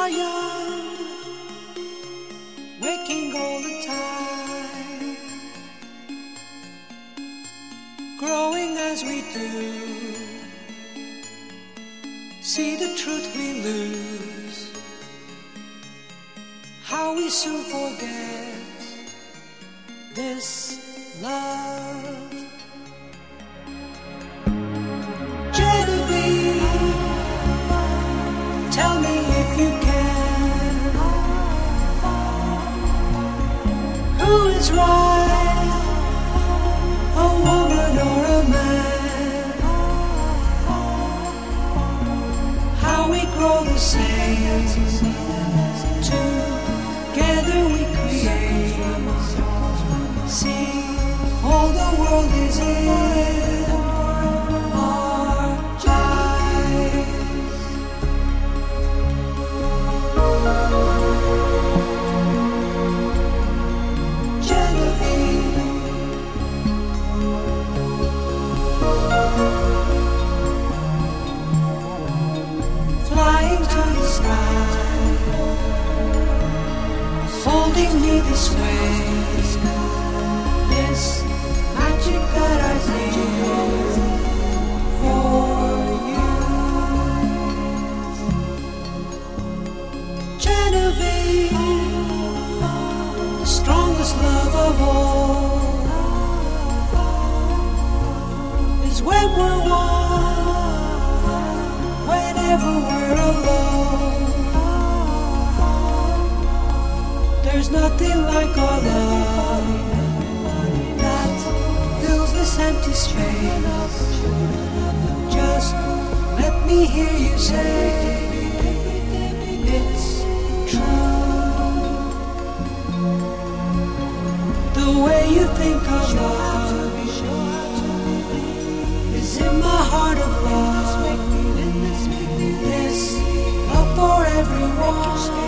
are young, waking all the time, growing as we do. See the truth we lose, how we soon forget this love. Genevieve, tell me if you can, who is right, a woman or a man? How we grow the same, together we create. See, all the world is in our eyes. Genevieve, flying to the sky, holding me this way. This magic that I feel for you. Genevieve, the strongest love of all is when we're one, whenever we're alone. There's nothing like our love that fills this empty space. Just let me hear you say it's true. The way you think of love is in my heart of love. This love for everyone.